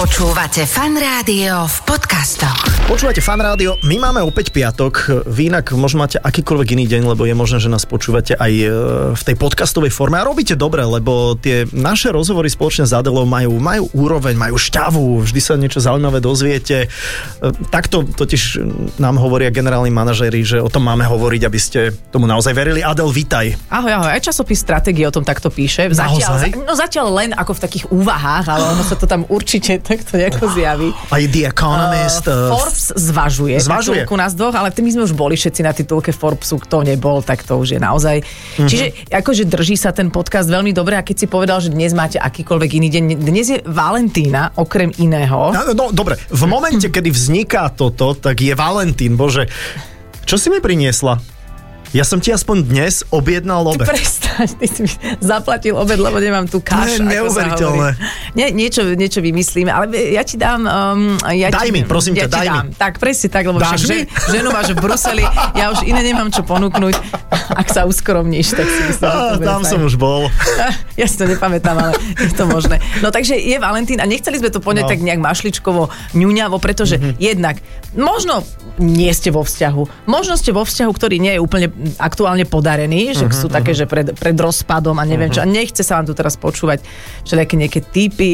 Počúvate Fan Rádio v podcastoch. Počúvate Fan Rádio, my máme opäť piatok, vy inak možno máte akýkoľvek iný deň, lebo je možné, že nás počúvate aj v tej podcastovej forme a robíte dobre, lebo tie naše rozhovory spoločne s Adelou majú úroveň, majú šťavu, vždy sa niečo zaujímavé dozviete. Takto totiž nám hovoria generálni manažéri, že o tom máme hovoriť, aby ste tomu naozaj verili. Adel, vítaj. Ahoj, aj časopis Stratégie o tom takto píše. Zatiaľ len ako v takých úvahách, ale ono sa to tam určite takto nejako zjaví. Aj The Economist. Forbes zvažuje. Titulku nás dvoch, ale my sme už boli všetci na titulke Forbesu, kto nebol, tak to už je naozaj. Čiže akože drží sa ten podcast veľmi dobre a keď si povedal, že dnes máte akýkoľvek iný deň, dnes je Valentína, okrem iného. No dobre, v momente, kedy vzniká toto, tak je Valentín, bože. Čo si mi priniesla? Ja som ti aspoň dnes objednal obed. Prestaň, ty si mi zaplatil obed, lebo nemám tu káš. To je neuveriteľné. Niečo vymyslíme, ale ja ti dám... daj mi, prosím ťa, daj mi. Tak, presne tak, lebo však ženu máš v Bruseli, ja už iné nemám čo ponúknuť. Ak sa uskromníš, tak si myslím, že to bude tam fajn. Som už bol. Ja si to nepamätám, ale je to možné. No takže je Valentín a nechceli sme to poňať tak nejak mašličkovo, ňuňavo, pretože jednak možno nie ste vo vzťahu. Možno ste vo vzťahu, ktorý nie je úplne aktuálne podarený, že sú také, že pred rozpadom a neviem čo. A nechce sa vám tu teraz počúvať všelijaké nejaké tipy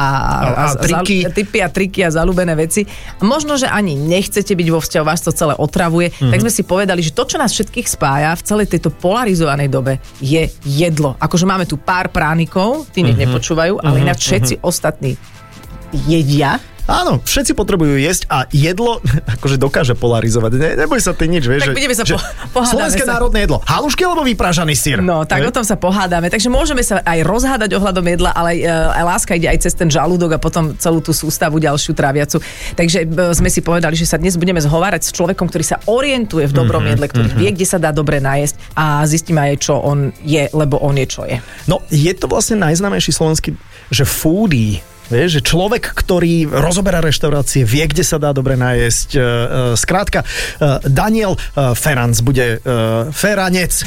a triky a zaľúbené veci. A možno, že ani nechcete byť vo vzťahu, vás to celé otravuje. Tak sme si povedali, že to, čo nás všetkých spája v celej tejto polarizovanej dobe, je jedlo. Akože máme tu pár pránikov, tí nepočúvajú, ale ináč všetci ostatní jedia. Áno, všetci potrebujú jesť a jedlo akože dokáže polarizovať. Neboj sa ty nič, vieš. Tak budeme sa pohádame. Slovenské národné jedlo. Halušky alebo vypražaný syr? No, tak o tom sa pohádame. Takže môžeme sa aj rozhádať ohľadom jedla, ale aj láska ide aj cez ten žalúdok a potom celú tú sústavu ďalšiu tráviacu. Takže sme si povedali, že sa dnes budeme zhovárať s človekom, ktorý sa orientuje v dobrom jedle, ktorý vie, kde sa dá dobre najesť a zistíme aj, čo on je, lebo on je, čo je. No, je to vlastne najznámejší slovenský, že foodie. Vieš, že človek, ktorý rozoberá reštaurácie, vie, kde sa dá dobre najesť. Skrátka, Daniel Feranc bude Feranec.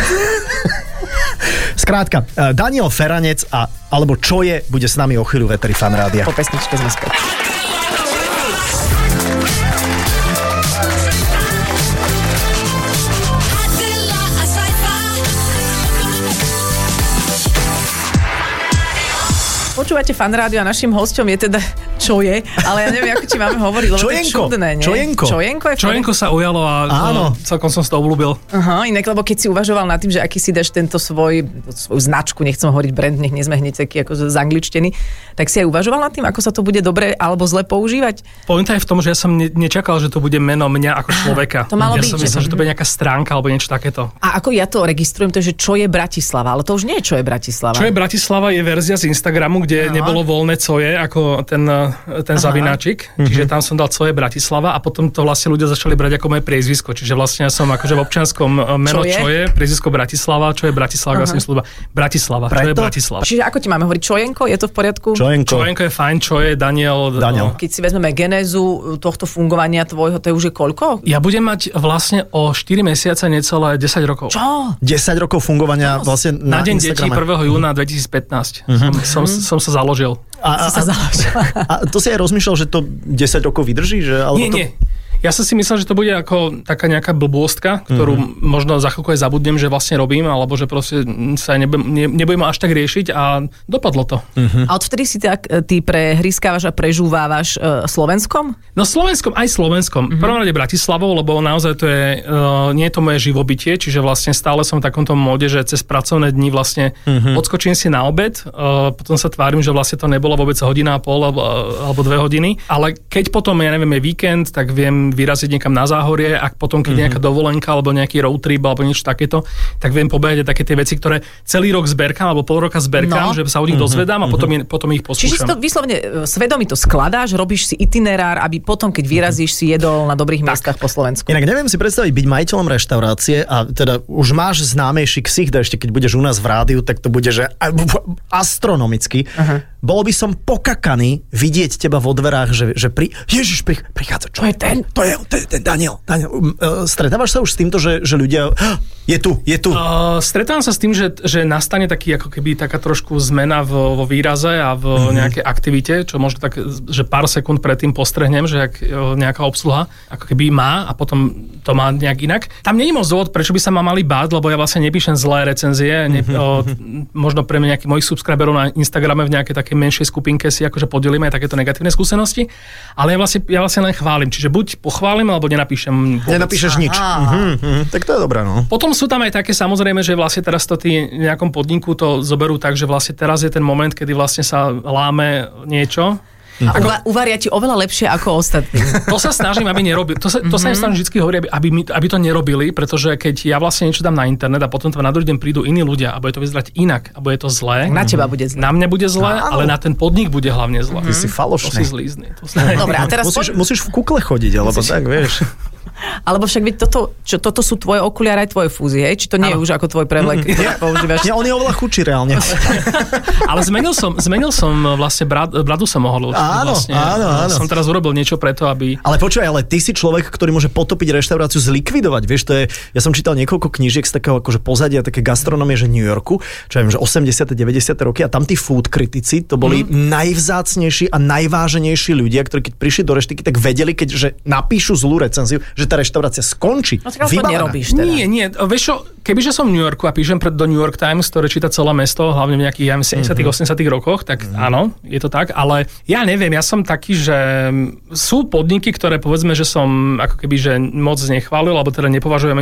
Skrátka, Daniel Feranec alebo čo je, bude s nami o chvíľu Veteri Fan Rádia. Po pesničke sme späť. Počúvate Fan Rádio a našim hosťom je teda čo je, ale ja neviem, ako ti máme hovoriť, lebo to je čudné, nie? Čojenko sa ujalo a celkom som si to obľúbil. Aha, inak, lebo keď si uvažoval nad tým, že aký si dáš tento svoju značku, nechcem hovoriť brand, nech nie sme hneď taký ako zangličtení, tak si aj uvažoval nad tým, ako sa to bude dobre alebo zle používať? Pointa je v tom, že ja som nečakal, že to bude meno mňa ako človeka. To malo byť, som myslel, že to bude nejaká stránka alebo niečo takéto. A ako ja to registrujem, to je, že čo je Bratislava, ale to už nie je, čo je Bratislava. Čo je Bratislava je verzia z Instagramu, kde nebolo voľné coje, ako ten zavináčik. Čiže tam som dal coje Bratislava a potom to vlastne ľudia začali brať ako moje priezvisko. Čiže vlastne ja som akože v občianskom meno čo je, priezvisko Bratislava, čo je Bratislava, ja som slúba Bratislava, čo je Bratislava. Čiže ako ti máme hovoriť Čojenko, je to v poriadku? Čojenko je fajn, čo je Daniel. Keď si vezmeme genézu tohto fungovania tvojho, to je už koľko? Ja budem mať vlastne o 4 mesiace necelé 10 rokov. Čo? 10 rokov fungovania vlastne na deň Instagrame. detí 1. júna 2015 som sa založil. A to si aj rozmýšľal, že to 10 rokov vydrží? Že, alebo nie. Ja som si myslel, že to bude ako taká nejaká blbôstka, ktorú možno za chvíľku aj zabudnem, že vlastne robím, alebo že proste sa nebudem až tak riešiť a dopadlo to. A odvtedy si ty prehrískávaš a prežúvávaš Slovenskom? No Slovenskom. V prvom rade Bratislavou, lebo naozaj to je, nie je to moje živobytie, čiže vlastne stále som v takomto móde, že cez pracovné dni vlastne odskočím si na obed, potom sa tvárim, že vlastne to nebolo vôbec hodina a pol alebo 2 hodiny, ale keď potom, ja neviem, je víkend, tak viem vyraziť niekam na záhorie, ak potom, keď nejaká dovolenka alebo nejaký road trip alebo niečo takéto, tak viem pobehať také tie veci, ktoré celý rok zberkám alebo pol roka zberkám, že sa o nich dozvedám a potom ich poskúšam. Čiže si to vyslovene svedomí to skladáš, robíš si itinerár, aby potom, keď vyrazíš, si jedol na dobrých miestach po Slovensku. Inak neviem si predstaviť byť majiteľom reštaurácie a teda už máš známejší ksicht, ešte keď budeš u nás v rádiu, tak to bude, že astronomicky. bol by som pokakaný vidieť teba vo dverách, že prichádza. Čo je ten? To je ten Daniel. Stretávaš sa už s týmto, že ľudia... Je tu. Stretávam sa s tým, že nastane taký, ako keby taká trošku zmena vo výraze a v nejakej aktivite, čo možno tak, že pár sekúnd predtým postrehnem, že ak nejaká obsluha ako keby má a potom to má nejak inak. Tam nie je moc dôvod, prečo by sa ma mali báť, lebo ja vlastne nepíšem zlé recenzie. Možno pre mňa nejakých mojich subscriberov na Instagrame v nejakej takej menšej skupinke si akože podelíme aj takéto negatívne skúsenosti, ale ja vlastne len chválim. Čiže buď pochválim, alebo nenapíšem. Nenapíšeš nič. Tak to je dobré, no. Potom sú tam aj také, samozrejme, že vlastne teraz to tí v nejakom podniku to zoberú tak, že vlastne teraz je ten moment, kedy vlastne sa láme niečo. A uvaria ti oveľa lepšie ako ostatní. To sa snažím, aby nerobili. To sa im snažím vždy hovoriť, aby to nerobili, pretože keď ja vlastne niečo dám na internet a potom na druhý deň prídu iní ľudia a bude to vyzerať inak a bude to zlé. Na teba bude zlé. Na mňa bude zlé, ale na ten podnik bude hlavne zlé. Ty si falošný. To si zlízny. Dobre, a teraz musíš v kukle chodiť, alebo tak, vieš. Alebo však toto sú tvoje okuliare aj tvoje fúzie, hej? Či to nie je už ako tvoj prevlek, ktorý používaš? Nie, on je oveľa chudší reálne. Ale zmenil som vlastne bradu som mohol. Áno. Som teraz urobil niečo preto, aby... Ale počúvaj, ale ty si človek, ktorý môže potopiť reštauráciu, zlikvidovať. Vieš, to je, ja som čítal niekoľko knížiek z takého akože pozadia, také gastronomie, že New Yorku, čo viem, že 80. 90. roky a tam tí food kritici, to boli najvzácnejší a najváženejší ľudia, ktorí keď prišli do reštiky, tak vedeli, že napíšu zlú recenziu, že tá reštaurácia skončí. No tak to nerobíš teda. Nie. Vieš čo, kebyže som v New Yorku a píšem do New York Times, ktoré číta celé mesto, hlavne v nejakých 70. 80. rokoch, tak áno, je to tak, ale ja neviem, ja som taký, že sú podniky, ktoré povedzme, že som ako keby, že moc nechválil, alebo teda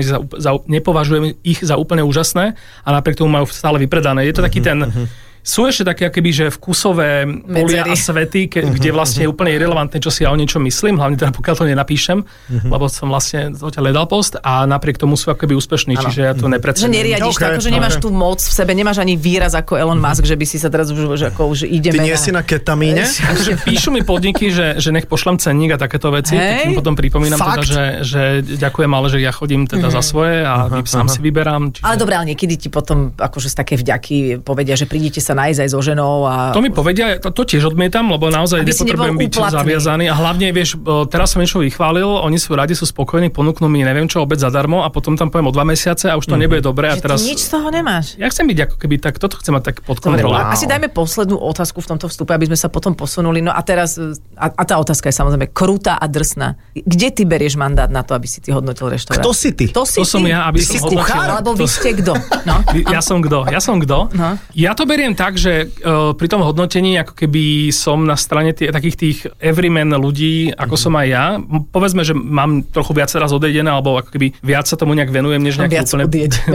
nepovažujem ich za úplne úžasné a napriek tomu majú stále vypredané. Je to taký ten... Sú ešte také akoby, že vkusové polia a svety, kde vlastne je úplne irelevantné, čo si ja o niečo myslím, hlavne teda pokiaľ to nenapíšem, lebo som vlastne zatiaľ hľadal post a napriek tomu sú akoby úspešní, čiže ja to nepredstavím. Že neriadiš to, akože nemáš tú moc v sebe, nemáš ani výraz ako Elon Musk, že by si sa teraz už ideme... Ty nie si na ketamíne? Takže píšu mi podniky, že nech pošlem cenník a takéto veci, tak im potom pripomínam teda, že ďakujem, ale že ja chodím teda za svoje a sám si vyberám. Ale dobré, ale niekedy ti potom akože z také vďaky povedia, že prídete sa nájsť aj so ženou a... To mi povedia, to tiež odmietam, lebo naozaj nepotrebujem byť zaviazaný a hlavne, vieš, teraz som niečo vychválil, oni sú radi, sú spokojní, ponúknú mi neviem čo, obed zadarmo a potom tam poviem o 2 mesiace a už to nebude dobré a teraz... Nič z toho nemáš. Ja chcem byť ako keby tak, toto chcem mať tak pod kontrolou. Asi dajme poslednú otázku v tomto vstupe, aby sme sa potom posunuli. No a teraz, a tá otázka je samozrejme krutá a drsná. Kde ty berieš mandát na to, aby si ty hodnotil reštauráciu? Kto si ty? To som ja, aby som hodnotil. Alebo vy ste kto? No. Ja som kto. No. Ja to beriem tak, že pri tom hodnotení ako keby som na strane takých tých everyman ľudí, ako som aj ja. Povedzme, že mám trochu viac teraz odejdené, alebo ako keby viac sa tomu nejak venujem, než nejaký úplne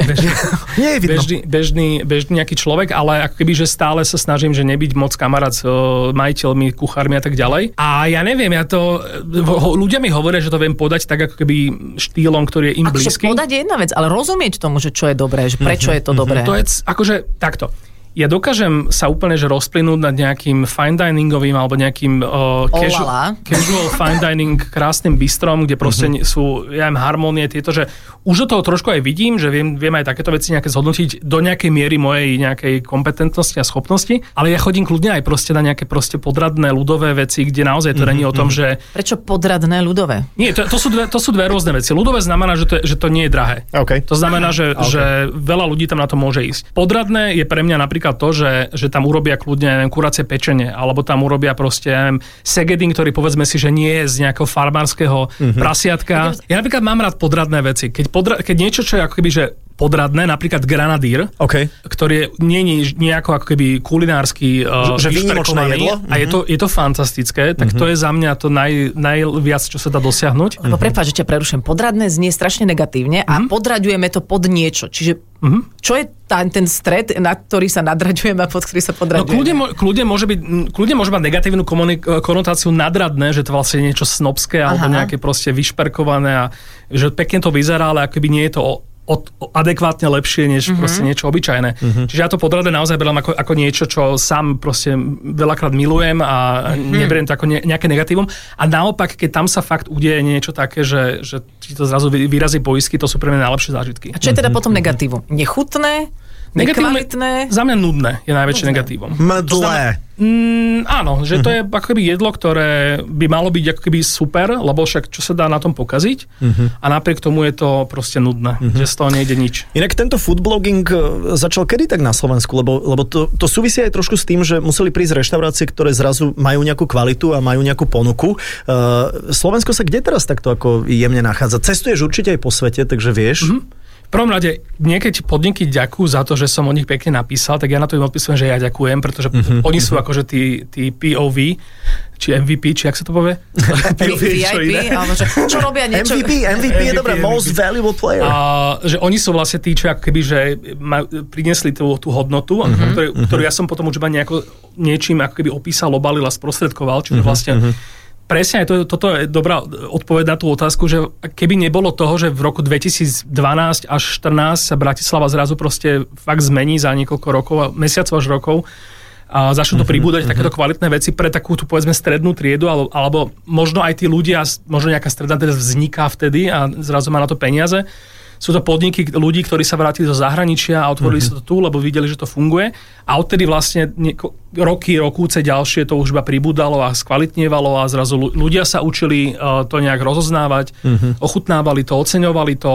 bežný nejaký človek, ale ako keby, že stále sa snažím, že nebyť moc kamarát s majiteľmi, kuchármi a tak ďalej. A ja neviem, ľudia mi hovoria, že to viem podať tak ako keby štýlom, ktorý je im blízky. Podať je jedna vec, ale rozumieť tomu, že čo je dobré, že prečo je to dobré. To je akože takto. Ja dokážem sa úplne že rozplynúť nad nejakým fine diningovým alebo nejakým casual fine dining krásnym bistrom, kde proste sú harmónie tieto, že už do toho trošku aj vidím, že viem aj takéto veci nejaké zhodnotiť do nejakej miery mojej nejakej kompetentnosti a schopnosti, ale ja chodím kľudne aj proste na nejaké proste podradné ľudové veci, kde naozaj to není o tom, že... Prečo podradné ľudové? Nie, to sú dve rôzne veci. Ľudové znamená, že to nie je drahé. Okay. To znamená, že veľa ľudí tam na to môže ísť. Podradné je pre mňa napríklad to, že tam urobia kľudne kuracie pečenie, alebo tam urobia proste segedin, ktorý povedzme si, že nie je z nejakého farmárskeho prasiatka. Ja napríklad mám rád podradné veci. Keď niečo, čo je ako keby, že podradné, napríklad granadír, ktorý je nejako ako keby kulinársky výnimočné jedlo. A je to fantastické, tak to je za mňa to najviac, čo sa dá dosiahnuť. Lebo prepáč, že ťa preruším. Podradné znie strašne negatívne a podraďujeme to pod niečo. Čiže čo je ten stred, na ktorý sa nadraďujeme a pod ktorý sa podraďujeme? Kľudne môže mať negatívnu konotáciu nadradné, že to vlastne je niečo snobské alebo nejaké proste vyšperkované a že pekne to vyzerá, ale akoby nie je to adekvátne lepšie, než proste niečo obyčajné. Čiže ja to podradné naozaj beriem ako niečo, čo sám proste veľakrát milujem a neberiem to ako nejaké negatívum. A naopak, keď tam sa fakt udeje niečo také, že ti to zrazu vyrazí poisky, to sú pre mňa najlepšie zážitky. A čo je teda potom negatívum? Nechutné? Nekvalitné? Za mňa nudné je najväčšie negatívum. Mdlé. Áno, že to je ako keby jedlo, ktoré by malo byť ako keby super, lebo však čo sa dá na tom pokaziť a napriek tomu je to proste nudné, že z toho nejde nič. Inak tento food blogging začal kedy tak na Slovensku, lebo to súvisí aj trošku s tým, že museli prísť reštaurácie, ktoré zrazu majú nejakú kvalitu a majú nejakú ponuku. Slovensko sa kde teraz takto ako jemne nachádza? Cestuješ určite aj po svete, takže vieš. V prvom rade, niekedy podniky ďakujú za to, že som o nich pekne napísal, tak ja na to im odpisujem, že ja ďakujem, pretože oni sú akože tí POV, či MVP, či jak sa to povie? VIP, alebo čo robia niečo? MVP je dobré, most valuable player. Že oni sú vlastne tí, čo ako keby, že priniesli tú hodnotu, ktorú ja som potom už iba niečím ako keby opísal, obalil a sprostredkoval, čiže vlastne presne, toto je dobrá odpoveď na tú otázku, že keby nebolo toho, že v roku 2012 až 2014 sa Bratislava zrazu proste fakt zmení za niekoľko rokov, mesiacov až rokov a začnú to pribúdať takéto kvalitné veci pre takú tú povedzme strednú triedu, alebo možno aj tí ľudia, možno nejaká stredná trieda vzniká vtedy a zrazu má na to peniaze. Sú to podniky ľudí, ktorí sa vrátili zo zahraničia a otvorili sa to tu, lebo videli, že to funguje. A odtedy vlastne rokúce ďalšie to už iba pribúdalo a skvalitnievalo a zrazu ľudia sa učili to nejak rozoznávať, ochutnávali to, oceňovali to,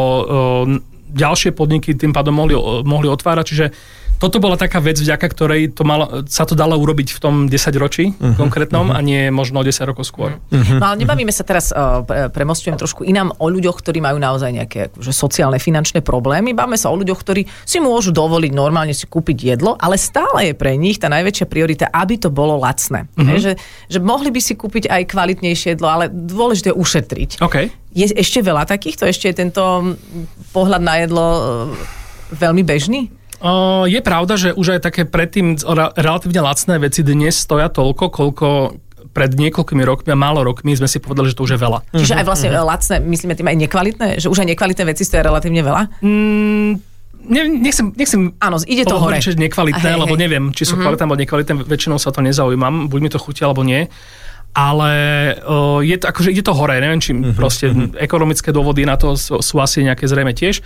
ďalšie podniky tým pádom mohli otvárať, čiže toto bola taká vec, vďaka ktorej sa to dalo urobiť v tom 10 ročí konkrétnom a nie možno 10 rokov skôr. No ale nebavíme sa teraz, premostujem trošku inám o ľuďoch, ktorí majú naozaj nejaké akože sociálne, finančné problémy. Bavíme sa o ľuďoch, ktorí si môžu dovoliť normálne si kúpiť jedlo, ale stále je pre nich tá najväčšia priorita, aby to bolo lacné. Že mohli by si kúpiť aj kvalitnejšie jedlo, ale dôležité je ušetriť. Okay. Je ešte veľa takýchto? Ešte je tento pohľad na jedlo veľmi bežný? Je pravda, že už aj také predtým relatívne lacné veci dnes stoja toľko, koľko pred niekoľkými rokmi a málo rokmi sme si povedali, že to už je veľa. Čiže aj vlastne lacné, myslíme tým aj nekvalitné? Že už aj nekvalitné veci stoja relatívne veľa? Nechcem áno, ide to hore. Že nekvalitné, lebo neviem, či sú kvalitné alebo nekvalitné, väčšinou sa to nezaujímam, buď mi to chutí alebo nie. Ale je to, akože ide to hore, neviem, či proste ekonomické dôvody na to sú asi nejaké zrejme tiež.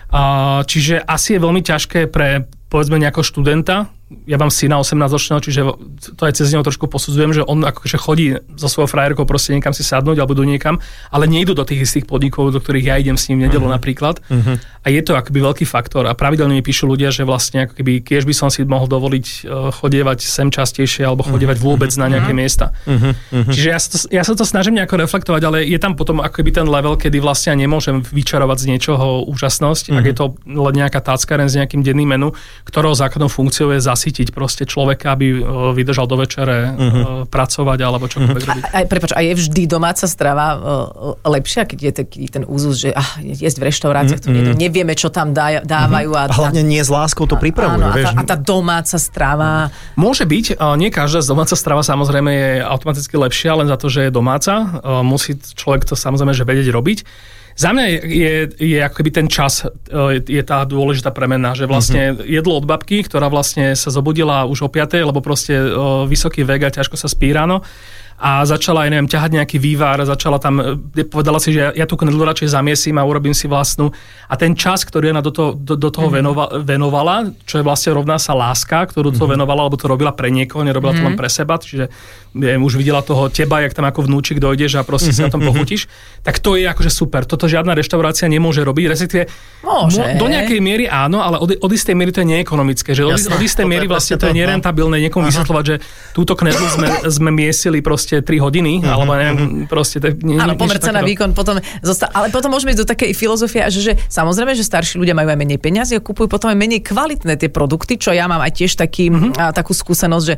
Čiže asi je veľmi ťažké pre, povedzme, nejakého študenta. Ja mám syna 18-ročného, čiže to aj cez neho trošku posudzujem, že on akože chodí so svojou frajerkou proste niekam si sadnúť alebo do niekam, ale nejdu do tých istých podnikov, do ktorých ja idem s ním v nedeľu napríklad. A je to akoby veľký faktor. A pravidelne mi píšu ľudia, že vlastne ako keby, keď by som si mohol dovoliť chodievať sem častejšie alebo chodievať vôbec na nejaké miesta. Čiže ja sa to snažím nejako reflektovať, ale je tam potom akoby ten level, kedy vlastne nemôžem vyčarovať z niečoho úžasnosť, ak je to len nejaká táckareň s nejakým denným menu, ktorého základnou funkciou je zasytiť proste človeka, aby vydržal do večere pracovať alebo čokoľvek robiť. Prepáč, a je vždy domáca strava lepšia, keď je taký ten úzus, že jesť v reštauráciách, to nevieme, čo tam dávajú. A hlavne nie s láskou to pripravujú. A tá domáca strava... Môže byť, nie každá domáca strava samozrejme je automaticky lepšia, len za to, že je domáca. Musí človek to samozrejme že vedieť robiť. Za mňa je akoby ten čas je tá dôležitá premena, že vlastne jedlo od babky, ktorá vlastne sa zobudila už o 5:00, lebo proste vysoký vek a ťažko sa spí ráno a začala, neviem, ťahať nejaký vývar, začala tam, povedala si, že ja tú knedlu radšej zamiesím a urobím si vlastnú. A ten čas, ktorý ona do toho venovala, čo je vlastne rovná sa láska, ktorú to venovala, alebo to robila pre niekoho, nerobila to len pre seba, čiže už videla toho teba, jak tam ako vnúčik dojdeš a proste si na tom pochutíš, tak to je akože super. Toto žiadna reštaurácia nemôže robiť, respektíve do nejakej miery áno, ale od istej miery to je neekonomické, že od istej miery vlastne to je nerentabilné niekomu vysvetľovať, že túto knedlu sme miesili proste 3 hodiny, alebo neviem, proste... Áno, pomer cena výkon, potom ale potom môžeme ísť do takej filozofie, že samozrejme, že starší ľudia majú aj menej peniazy a kupujú potom aj menej kvalitné tie produkty, čo ja mám aj tiež takú skúsenosť, že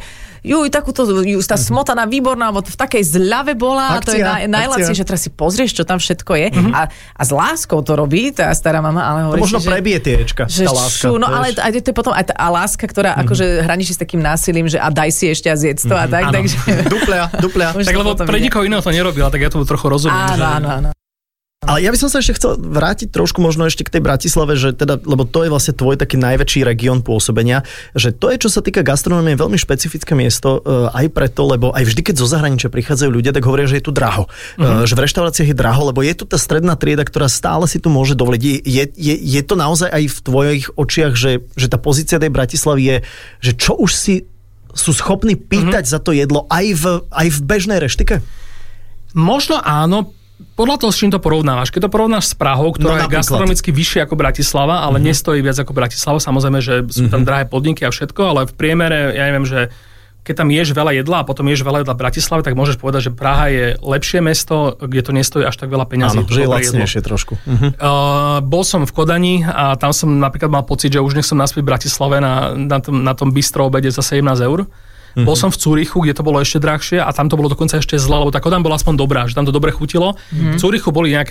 tá smotana výborná, alebo v takej zľave bola, to je najlacnejšie, že teraz si pozrieš, čo tam všetko je a s láskou to robí tá stará mama, ale hovorí, to možno prebije tie ečka, tá láska. No ale to je potom aj tá láska, ktorá akože hraničí s takým násilím, že a daj si ešte a zjedz to a tak, takže... Duplia. Tak lebo pre nikoho iného to nerobila, tak ja to trochu rozumiem. Áno. Ale ja by som sa ešte chcel vrátiť trošku možno ešte k tej Bratislave, že teda, lebo to je vlastne tvoj taký najväčší región pôsobenia, že to je, čo sa týka gastronómie, veľmi špecifické miesto, aj preto, lebo aj vždy, keď zo zahraničia prichádzajú ľudia, tak hovoria, že je tu draho. Že v reštauráciách je draho, lebo je tu tá stredná trieda, ktorá stále si tu môže dovoliť. Je to naozaj aj v tvojich očiach, že tá pozícia tej Bratislavy je, že čo už sú schopní pýtať za to jedlo aj v bežnej reštike? Možno áno, podľa toho, s čím to porovnávaš. Keď to porovnáš s Prahou, ktorá je gastronomicky vyššie ako Bratislava, ale nestojí viac ako Bratislava, samozrejme, že sú tam drahé podniky a všetko, ale v priemere, ja neviem, že keď tam ješ veľa jedla a potom ješ veľa jedla v Bratislave, tak môžeš povedať, že Praha je lepšie mesto, kde to nestojí až tak veľa peňazí. Áno, že je lacnejšie trošku. Bol som v Kodani a tam som napríklad mal pocit, že už nech som naspäť v Bratislave na tom bistro obede za 17 €. Bol som v Zürichu, kde to bolo ešte drahšie a tam to bolo dokonca ešte zle, lebo tá Kodaň bola aspoň dobrá, že tam to dobre chutilo. V Zürichu boli nejaké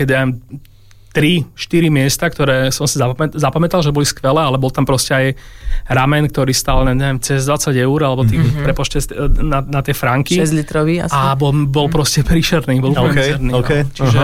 3-4 miesta, ktoré som si zapamätal, že boli skvelé, ale bol tam proste aj ramen, ktorý stál, neviem, cez 20 € alebo prepočte na tie franky. 6 litrový asi. A bol proste príšerný, bol príšerný. Okay. No. Čiže...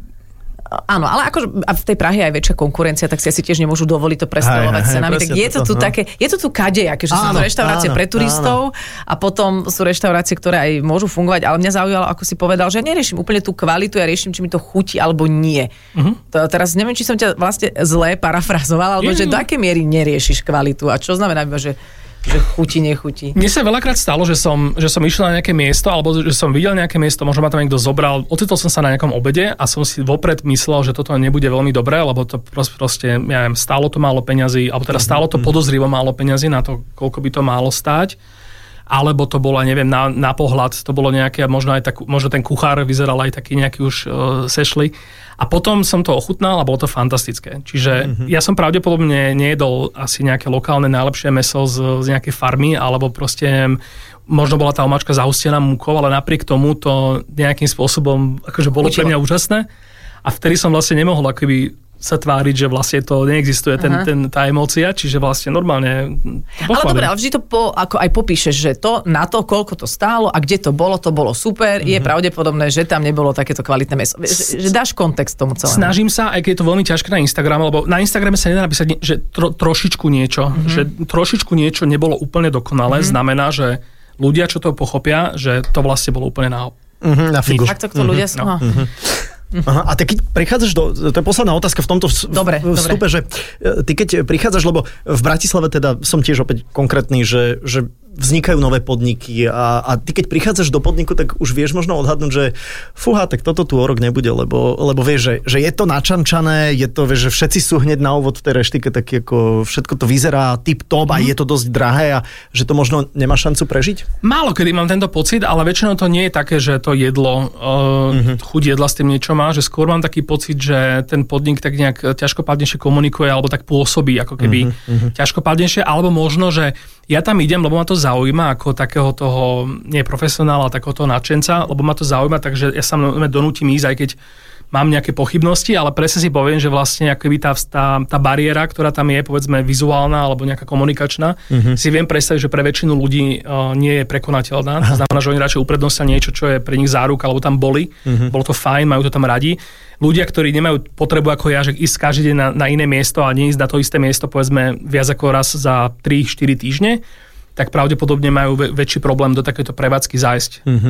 Áno, ale akože v tej Prahe je aj väčšia konkurencia, tak si asi tiež nemôžu dovoliť to prestreľovať cenami. Tak je to tu také, je to tu kadejaké, že sú to reštaurácie pre turistov a potom sú reštaurácie, ktoré aj môžu fungovať, ale mňa zaujalo, ako si povedal, že ja neriešim úplne tú kvalitu, ja riešim, či mi to chutí alebo nie. Teraz neviem, či som ťa vlastne zle parafrazovala, alebo že do akej miery neriešiš kvalitu a čo znamená, že chutí, nechutí. Mne sa veľakrát stalo, že som išiel na nejaké miesto, alebo že som videl nejaké miesto, možno ma tam niekto zobral, ocitol som sa na nejakom obede a som si vopred myslel, že toto nebude veľmi dobré, lebo to proste, ja neviem, stálo to málo peňazí, alebo teda stálo to podozrivo málo peňazí na to, koľko by to málo stáť. Alebo to bolo, neviem, na pohľad, to bolo nejaké, možno ten kuchár vyzeral aj taký nejaký už sešli. A potom som to ochutnal a bolo to fantastické. Čiže ja som pravdepodobne nejedol asi nejaké lokálne najlepšie mäso z nejakej farmy, alebo proste možno bola tá omáčka zahustená múkou, ale napriek tomu to nejakým spôsobom akože bolo pre mňa úžasné. A vtedy som vlastne nemohol akoby sa tváriť, že vlastne to neexistuje, tá emócia, čiže vlastne normálne ale dobre, ale vždy to ako aj popíšeš, že to na to, koľko to stálo a kde to bolo super, je pravdepodobné, že tam nebolo takéto kvalitné mäso. Že dáš kontext tomu celému. Snažím sa, aj keď je to veľmi ťažké na Instagrame, lebo na Instagrame sa nedá napísať, že trošičku niečo, že trošičku niečo nebolo úplne dokonalé, znamená, že ľudia, čo to pochopia, že to vlastne bolo úplne na figu. Tak to ľudia sú. Aha, a ty keď prichádzaš to je posledná otázka v tomto vstupe, že ty keď prichádzaš, lebo v Bratislave teda som tiež opäť konkrétny, že vznikajú nové podniky a ty keď prichádzaš do podniku, tak už vieš možno odhadnúť, že fúha, tak toto tu o rok nebude, lebo vieš, že je to načančané, je to, vieš, že všetci sú hneď na úvod v tej reštike, tak ako všetko to vyzerá tip-top a je to dosť drahé a že to možno nemá šancu prežiť? Málo kedy mám tento pocit, ale väčšinou to nie je také, že to jedlo, chuť jedla s tým niečo má, že skôr mám taký pocit, že ten podnik tak nejak ťažkopádnejšie komunikuje alebo tak pôsobí ako keby ťažkopádnejšie, alebo možno, že ja tam idem, lebo ma to zaujíma ako takého toho, nie profesionála, takého toho nadšenca, lebo ma to zaujíma, takže ja sa donútim ísť, aj keď mám nejaké pochybnosti, ale presne si poviem, že vlastne akoby tá bariéra, ktorá tam je, povedzme vizuálna alebo nejaká komunikačná, si viem predstaviť, že pre väčšinu ľudí nie je prekonateľná. To znamená, že oni radšej uprednostia niečo, čo je pre nich záruka, alebo tam boli. Bolo to fajn, majú to tam radi. Ľudia, ktorí nemajú potrebu ako ja, že ísť každý deň na iné miesto a neísť na to isté miesto, povedzme viac ako raz za 3-4 týždne, tak pravdepodobne majú väčší problém do takéto prevádzky zájsť.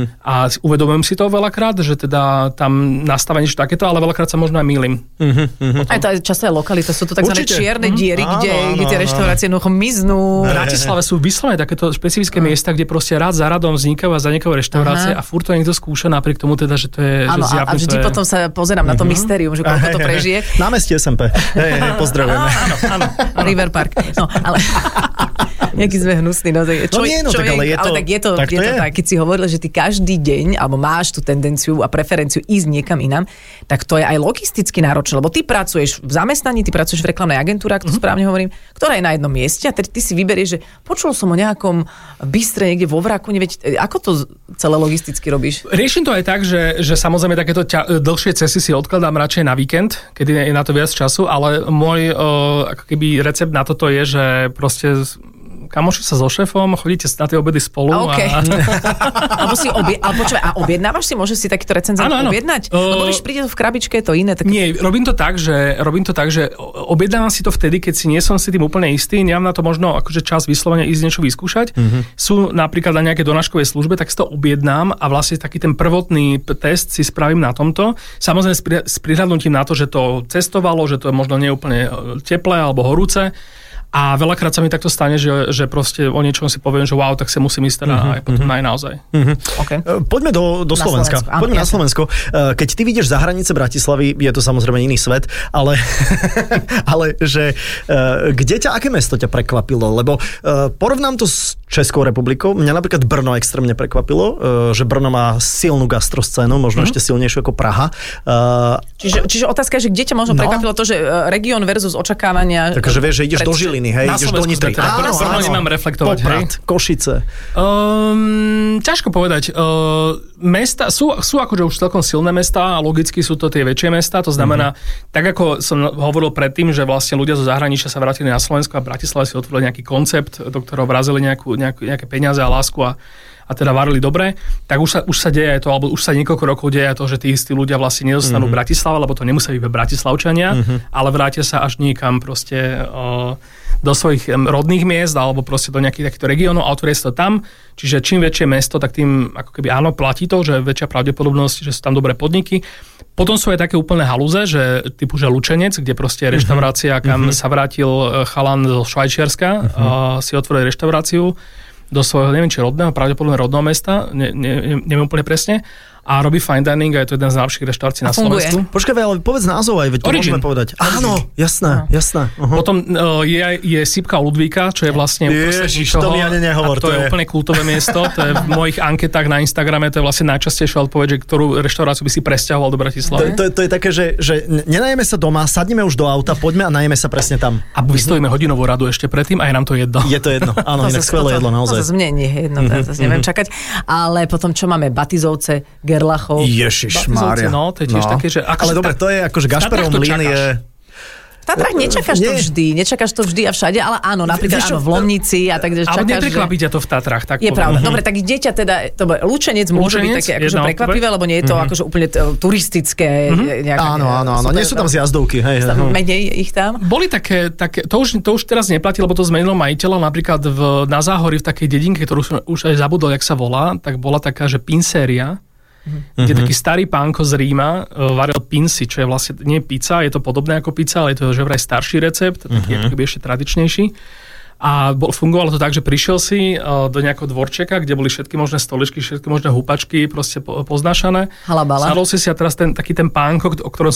A uvedomujem si to veľakrát, že teda tam nastavenie takéto, ale veľakrát sa možno aj mýlim. Aj to často je lokalita, sú to takzvané čierne diery, kde tie reštaurácie miznú. V Bratislave sú vyslovene takéto špecifické miesta, kde proste rád za radom vznikajú a zanikajú reštaurácie a furt to niekto skúša, napriek tomu teda, že to je áno, že zjavne. A vždy potom sa pozerám na to mystérium, že koľko to prežije. Na meste SMP. Pozdravujeme. Áno. River Park. No, ale nejaký sme hnusný. Ale je to tak, keď si hovoril, že ty každý deň, alebo máš tú tendenciu a preferenciu ísť niekam inám, tak to je aj logisticky náročné, lebo ty pracuješ v zamestnaní, ty pracuješ v reklamnej agentúre, ak to správne hovorím, ktorá je na jednom mieste a ty si vyberieš, že počul som o nejakom bistre niekde vo Vrakuni, veď ako to celé logisticky robíš? Riešim to aj tak, že samozrejme takéto dlhšie cesty si odkladám radšej na víkend, kedy je na to viac času, ale môj ako keby recept na toto je, že proste kamoši sa so šéfom, chodíte na tie obedy spolu. Okay. Alebo si objednávaš si, môžeš si takýto recenzent objednať? Lebo když príde to v krabičke, je to iné. Tak... Nie, robím to tak, že objednávam si to vtedy, keď si nie som si tým úplne istý, nemám na to možno akože čas vyslovene ísť niečo vyskúšať. Sú napríklad na nejaké donáškovej službe, tak si to objednám a vlastne taký ten prvotný test si spravím na tomto. Samozrejme s prihľadnutím na to, že to cestovalo, že to je možno neúplne teplé alebo horúce. A veľakrát sa mi takto stane, že proste o niečom si poviem, že wow, tak sa musím ísť teda aj potom aj naozaj. Okay. Poďme do Slovenska. Poďme na Slovensko. Keď ty vidíš za hranice Bratislavy, je to samozrejme iný svet, ale že aké mesto ťa prekvapilo? Lebo porovnám to s Českou republikou. Mňa napríklad Brno extrémne prekvapilo, že Brno má silnú gastroscénu, možno ešte silnejšiu ako Praha. Čiže otázka je, že kde ťa možno prekvapilo to, že región versus očakávania. Takže vieš, že ideš do Žiliny, hej, ideš do Nitry. Áno, nemám reflektovať, Poprad, Košice. Ťažko povedať. Mesta sú akože už celkom silné mestá a logicky sú to tie väčšie mestá. To znamená, tak ako som hovoril predtým, že vlastne ľudia zo zahraničia sa vrátili na Slovensko a Bratislave si otvorili nejaký koncept, do ktorého vrazili nejaké peniaze a lásku a teda varili dobre, tak už sa deje to, alebo už sa niekoľko rokov deje to, že tí istí ľudia vlastne nezostanú v Bratislave, lebo to nemusia byť Bratislavčania, ale vrátia sa až niekam proste do svojich rodných miest alebo proste do nejakých takýchto regiónov a otvoria sa to tam. Čiže čím väčšie mesto, tak tým ako keby áno, platí to, že väčšia pravdepodobnosť, že sú tam dobré podniky. Potom sú aj také úplné halúze, že typu, že Lučenec, kde proste je reštaurácia, kam sa vrátil chalan zo Švajčiarska, si otvoril reštauráciu do svojho, neviem či rodného, pravdepodobne rodného mesta, neviem úplne presne, a robí fine dining a je to jeden z najlepších reštaurácií na Slovensku. Počkaj, ale povedz názov aj, veď to môžeme povedať. Áno, jasné. Potom je Sýpka u Ludvíka, čo je vlastne Ježiš, to mi ani nehovor. To je úplne kultové miesto, to je v mojich anketách na Instagrame, to je vlastne najčastejšia odpoveď, že ktorú reštauráciu by si presťahoval do Bratislavy. To je také, že nenajeme sa doma, sadneme už do auta, poďme a najeme sa presne tam. A vystojíme hodinovú radu ešte predtým a je nám to jedno. Je to jedno, áno, inak skvelé jedlo, naozaj. To mne nie je jedno, neviem čakať. Ale potom čo máme? Batizovce, Gerlachov. Ježišmária. No, to je tiež také, že... Ale dobre, to je akože Gašperov mlyn je... V Tatrách nečakáš to vždy a všade, ale áno, napríklad áno, v Lomnici a tak, že čakáš, ale neprekvapí ťa to v Tatrách. Tak je pravda. Dobre, tak dieťa teda, to Lučenec môže byť také akože prekvapivé, lebo nie je to akože úplne turistické. Áno, nie sú tam zjazdovky. Menej ich tam. Boli také to už teraz neplatí, lebo to zmenilo majiteľa, napríklad na Záhori v takej dedinke, ktorú už aj zabudol, jak sa volá, tak bola taká, že pinséria, kde taký starý pánko z Ríma varil pinsy, čo je vlastne nie pizza, je to podobné ako pizza, ale je to že vraj starší recept, taký ešte tradičnejší. A fungovalo to tak, že prišiel si do nejakého dvorčeka, kde boli všetky možné stoličky, všetky možné húpačky proste poznášané. Sadol si a teraz taký ten pánko, o ktorom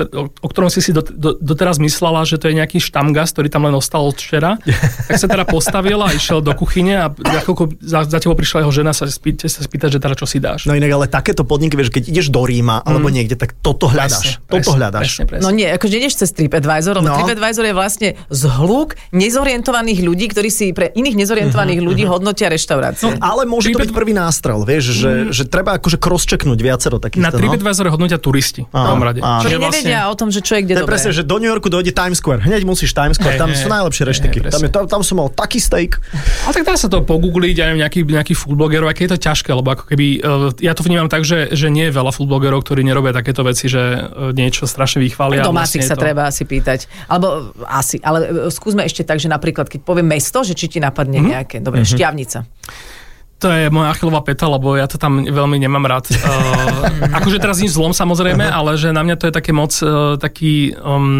si si doteraz myslela, že to je nejaký štamgast, ktorý tam len ostal od včera, tak sa teda postavil a išiel do kuchyne a za tebou prišla jeho žena sa spýtať, že teda čo si dáš. No inak, ale takéto podniky, vieš, keď ideš do Ríma alebo niekde, tak toto hľadáš. Presne. No nie, akože ideš cez TripAdvisor, lebo TripAdvisor je vlastne zhluk nezorientovaných ľudí, ktorí si pre iných nezorientovaných ľudí hodnotia reštaurácie. No, ale môže to byť prvý nástrel, vieš, že treba akože cross-checknúť viacero takýchto. Na TripAdvisor hodnotia turisti v tom rade. Ktorí nevedia o tom, že čo je kde dobré. Presne, že do New Yorku dojde Times Square. Hneď musíš Times Square, tam sú najlepšie reštiky. Tam som mal taký steak. A tak dá sa to pogoogliť, aj nejaký foodblogerov, aké je to ťažké, lebo ako keby ja to vnímam tak, že nie je veľa foodblogerov, ktorí nerobia takéto veci, že niečo strašne vychvália. Domácich sa treba asi pýtať. Ale skúsme ešte tak, že napríklad keď poviem mesto, že či ti napadne nejaké, dobre, Štiavnica. To je moja Achillová päta, lebo ja to tam veľmi nemám rád. Akože teraz nič zlom samozrejme, ale že na mňa to je také moc taký...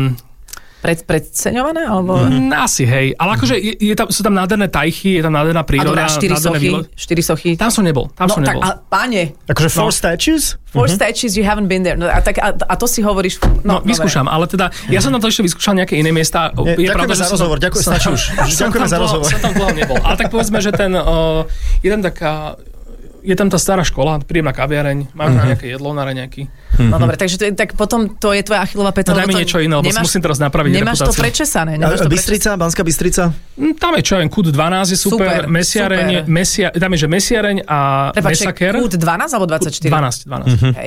Predceňované? Alebo... Asi, hej. Ale akože sú tam nádherné tajchy, je tam nádherná príroda. A 4 sochy. Tam som nebol. Tak, páne. Akože 4 statues? 4 statues, you haven't been there. No, a to si hovoríš... vyskúšam, ale teda, ja som tam to ešte vyskúšal nejaké iné miesta. Ďakujeme za rozhovor, ďakujeme za rozhovor. Som tam dlho nebol. Ale tak povedzme, že je tam tá stará škola, príjemná kaviareň, máš nejaké jedlo na raňajky. No dobre, takže tak potom to je tvoja Achillová päta. No daj mi niečo iné, lebo musím teraz napraviť reputáciu. Nemáš to prečesané. Bystrica, Banská Bystrica? Tam je čo, Kút 12 je super. Mesiareň, tam je, že Mesiareň a Mesaker. Kút 12 alebo 24? 12. Hej.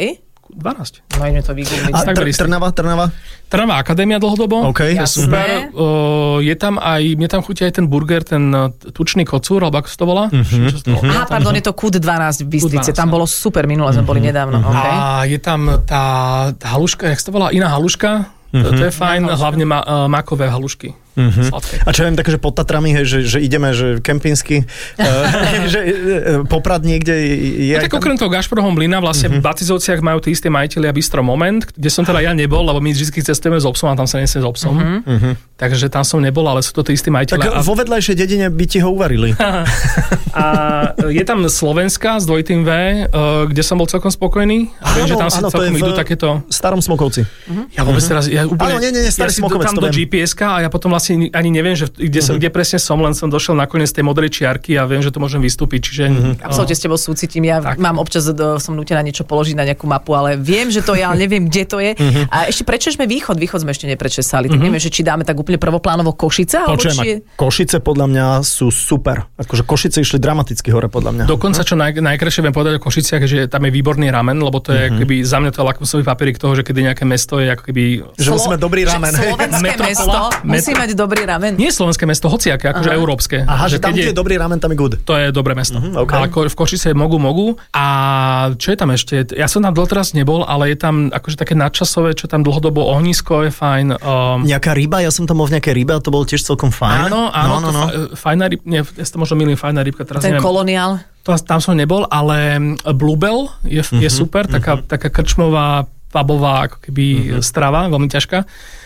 12. No ideme to vygoogliť. A Trnava akadémia dlhodobo. OK, super. Je tam aj, mne tam chutí aj ten burger, ten tučný kocúr, alebo ako sa to volá? Aha, pardon, je to Kút 12 v Bystrici. Tam bolo super, minule sme boli nedávno. Okay. A je tam tá haluška, jak sa to volá? Iná haluška. To je fajn, hlavne makové halušky. A čo viem, také, že pod Tatrami, že ideme, že kempínsky, že Poprad niekde je... Tak okrem toho Gašproho mlyna, vlastne v Batizovciach majú tí isté majitelia Bistro Moment, kde som teda ja nebol, lebo my vždy cestujeme s obsom a tam sa nesie s obsom. Takže tam som nebol, ale sú to tí istí majitelia. Tak vo vedľajšej dedine by ti ho uvarili. A je tam Slovenska s dvojitým V, kde som bol celkom spokojný. Viem, že tam si celkom idú takéto... Starom Smokovci. Ja vôbec teraz... Áno, nie, Starý Smokovec, tam do GPS-ka a ja potom vlastne ani neviem, že kde presne som, len som došiel nakoniec tej modrej čiarky a viem, že to môžem vystúpiť. Čiže, absolútne s tebou súcitím. Ja mám občas, som nútená niečo položiť na nejakú mapu, ale viem, že to je, ale neviem, kde to je. A ešte prečešme východ? Východ sme ešte neprečesali. Tak neviem, že či dáme tak úplne prvoplánovo Košice, alebo či... Košice podľa mňa sú super. Akože Košice išli dramaticky hore podľa mňa. Dokonca čo najkrajšie viem povedať o Košiciach, že tam je výborný ramen, lebo to je keby za mňa to lakmusový papierik toho, že keď je nejaké mesto je ako keby že musíme dobrý ramen. Slovenské mesto musí mať dobrý ramen. Nie slovenské mesto, hociaké, akože európske. Aha, že tam, kde je dobrý ramen, tam je good. To je dobré mesto. Okay. Ale v Košice je mogu. A čo je tam ešte? Ja som tam dlhoteraz nebol, ale je tam akože také nadčasové, čo tam dlhodobo ohnisko je fajn. Nejaká ryba, ja som tam bol v nejakej rybe a to bolo tiež celkom fajn. Áno. Fajná rybka, nie, ja to možno milím, fajná rybka. Teraz ten neviem. koloniál. Tam som nebol, ale Bluebell je super, taká krčmová, pubová ako keby strava, veľmi ťažká.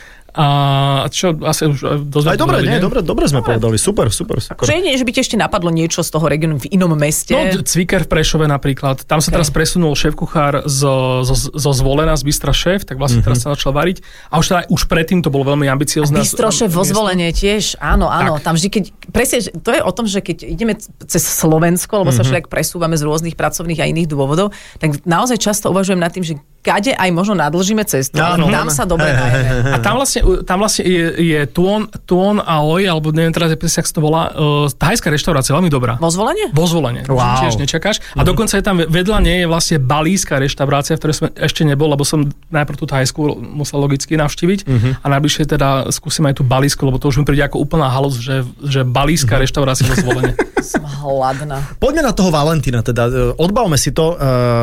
A čo asi už dosť... Aj dobre sme povedali, super. Že nie, že by ti ešte napadlo niečo z toho regiónu v inom meste? No, Cviker v Prešove napríklad. Tam sa teraz presunul šéf-kuchár zo Zvolena, z Bystra šéf, tak vlastne teraz sa začal variť. A už predtým to bolo veľmi ambiciozné. Bystro šéf vo Zvolene tiež, áno. Tam vždy, keď... Presne, to je o tom, že keď ideme cez Slovensko, lebo sa všelijak presúvame z rôznych pracovných a iných dôvodov, tak naozaj často uvažujem nad tým, že kade aj možno nadlžíme cestu. Tam sa dobre najeme. A tam vlastne je Tuon Aoi, alebo neviem teraz, jak sa to volá, thajská reštaurácia, veľmi dobrá. Vo Zvolene? Vo Zvolene. Wow. Tiež nečakáš. A dokonca je tam vedľa nie je vlastne balíska reštaurácia, v ktorej som ešte nebol, lebo som najprv tú thajskú musel logicky navštíviť a najbližšie teda skúsim aj tú balísku, lebo to už mi príde ako úplná halus, že balíska reštaurácia vo Zvolene. Som hladná. Poďme na toho Valentína, teda odbavme si to.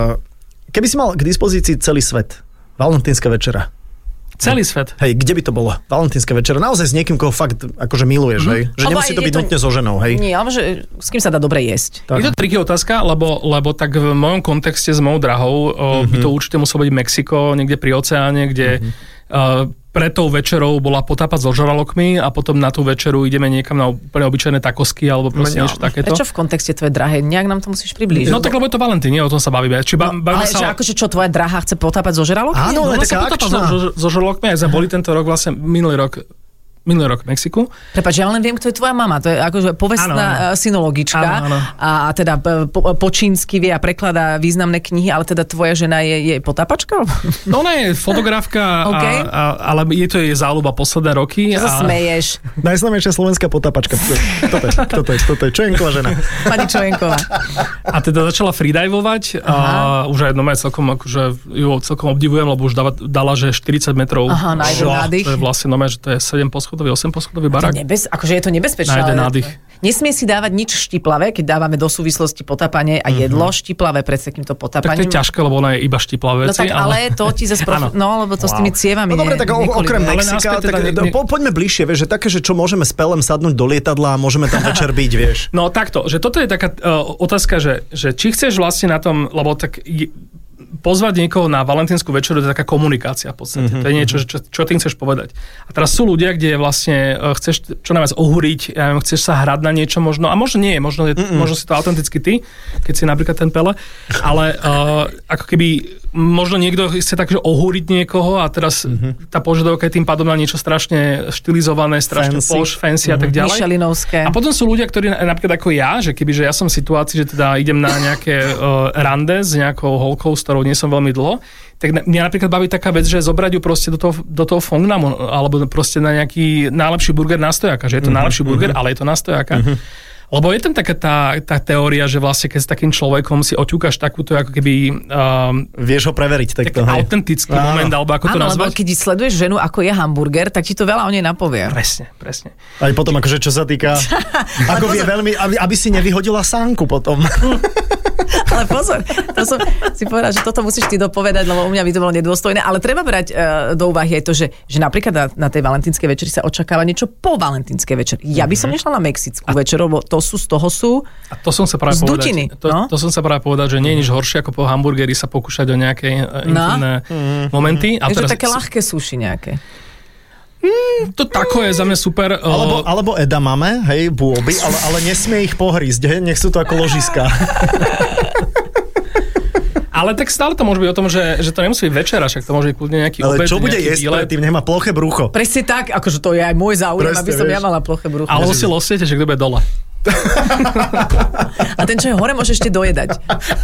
Keby si mal k dispozícii celý svet, valentínska večera. Celý svet? Hej, kde by to bolo? Valentínska večera. Naozaj s niekým, koho fakt akože miluješ, hej? Že nemusí to byť nutne so ženou, hej? Nie, ale že s kým sa dá dobre jesť. Tak. Je to triky otázka, lebo tak v mojom kontexte s mojou drahou by to určite muselo byť Mexiko, niekde pri oceáne, kde pred tou večerou bola potápať so žralokmi a potom na tú večeru ideme niekam na úplne obyčajné takosky alebo proste niečo takéto. Prečo v kontexte tvoje drahé? Nejak nám to musíš priblížiť. No tak lebo je to Valentín, nie o tom sa bavíme. Ale že akože čo, tvoja drahá chce potápať so žralokmi? Áno, ona taká sa potápa so žralokmi, aj boli tento rok vlastne minulý rok v Mexiku. Prepáč, ja len viem, kto je tvoja mama. To je akože povestná synologička. Áno. A teda po čínsky vie a prekladá významné knihy, ale teda tvoja žena je potápačka? No ona je fotografka, okay. Ale je to jej záľuba posledné roky. Čo sa smeješ? Najznámejšia slovenská potápačka. Toto je Čojenková žena. Pani Čojenková. A teda začala freedivovať a už aj jedno celkom, akože ju celkom obdivujem, lebo už dala, že 40 metrov. Aha, na jeden nádych. To je vlastne že to je 7 poschodový, 8 poschodový barák. Akože je to nebezpečné. Na jeden nádych. Nesmie si dávať nič štiplavé, keď dávame do súvislosti potápanie a jedlo štiplavé pred takýmto potápaním. Tak to je ťažké, lebo ona je iba štiplavé veci. No tak ale to ti zase lebo to s tými cievami. No dobre, tak okrem Mexika, poďme bližšie, vieš, že také, že čo môžeme s Pelem sadnúť do lietadla a môžeme tam večer byť, vieš. No takto, že toto je taká otázka, že či chceš vlastne na tom, lebo tak pozvať niekoho na valentínsku večeru, to je taká komunikácia v podstate. To je niečo, čo tým chceš povedať. A teraz sú ľudia, kde vlastne chceš čo najviac ohúriť, ja neviem, chceš sa hrať na niečo možno, a možno nie, možno si to autenticky ty, keď si napríklad ten Pele, ale ako keby možno niekto chce takže ohúriť niekoho a teraz tá požiadavka je tým pádom na niečo strašne štilizované, strašne fancy a tak ďalej. Michelinovské. A potom sú ľudia, ktorí napríklad ako ja, že kebyže ja som v situácii, že teda idem na nejaké rande s nejakou holkou, s ktorou nie som veľmi dlho, tak mňa napríklad baví taká vec, že zobrať ju proste do toho Fongnamu, alebo proste na nejaký najlepší burger na stojaka, že je to najlepší burger, ale je to na stojaka. Lebo je tam taká tá teória, že vlastne keď s takým človekom si oťukáš takúto ako keby... Vieš ho preveriť takto. Taký autentický moment, alebo ako to nazvať. Áno, lebo keď sleduješ ženu, ako je hamburger, tak ti to veľa o nej napovie. Presne. Aj potom, akože čo sa týka... ako vie veľmi, aby si nevyhodila sánku potom. Ale pozor, to som si povedal, že toto musíš ty dopovedať, lebo u mňa by to bolo nedôstojné, ale treba brať do úvahy aj to, že napríklad na tej valentínskej večeri sa očakáva niečo po valentínskej večeri. Ja by som nešla na mexickú večeru, lebo z toho sú a to som sa práve dutiny. To som sa práve povedať, že nie je nič horšie, ako po hamburgeri sa pokúšať o nejaké intimné momenty. A teraz také ľahké sushi nejaké. To tako je za mňa super. Alebo edamame, hej, bôby, ale nesmie ich pohrísť, hej, nech sú to ako ložiska. Ale tak stále to môže byť o tom, že to nemusí byť večera, však to môže byť kľudne nejaký obed. Ale čo bude jesť predtým, nech má ploché brucho. Presne tak, akože to je aj môj záujem, aby som ja mala ploché brucho. Alebo si losiete, že kto bude dole. A ten, čo je hore, môže ešte dojedať.